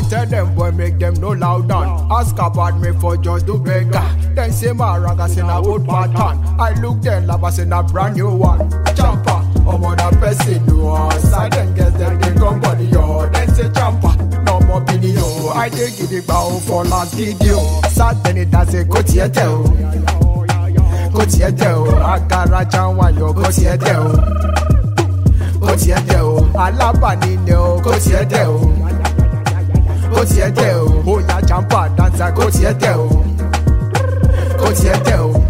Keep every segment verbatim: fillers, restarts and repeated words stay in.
I tell them boy make them no loud down. Ask about me for just do beggar. Then say my ragas in a old pattern. I look then labas in a brand new one. Jumper, I'm on a person no us. I then get them they come body yo. Then say jumper, no more video. I dig it bow for last video. Sad then it does a go theater. Go theater, agara janwa yo go theater. Go theater, alabani no go theater. Go theater, oh ya jumper dancer go theater. Go theater.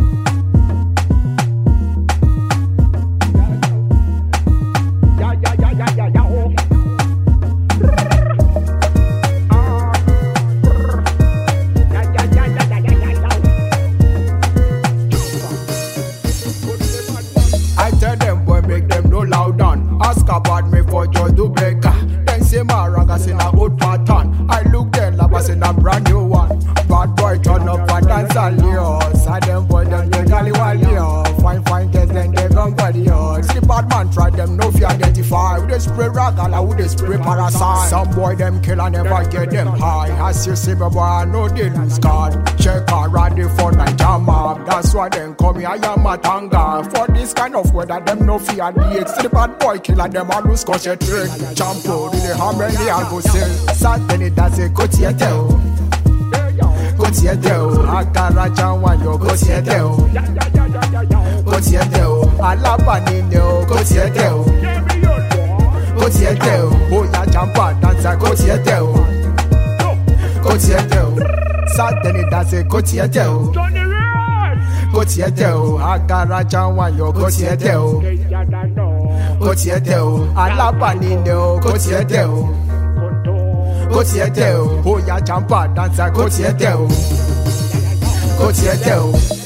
I tell them boy make them no loud down. Ask about me for just do breaker. Then say my ragas in a old pattern. I look then labas in a brand new one. Bad boy turn up and dance a leo. Sad them boy them they gally wally. Fine fine girls then they gon' body. See bad man try them no fear identify. With they spray ragala with they spray parasite. Some boy them kill and never get them high. As you see me boy I know they lose God. Check her ready for Naija map. That's why them call me I am a tanga. For this kind of weather them no fear the X. See the bad boy killer them a lose concentrate. Champo really how many I go sell. Sad then it does a go theater. Go theater, agara janwa yo go theater. Go theater, alabani no go theater. Go theater, oh ya jumper dancer go theater. Go theater, sad then it does a go theater. Go theater, agara janwa yo go theater. Go theater, alabani no go theater. Go theater, oh ya jumper dancer go theater. Go theater.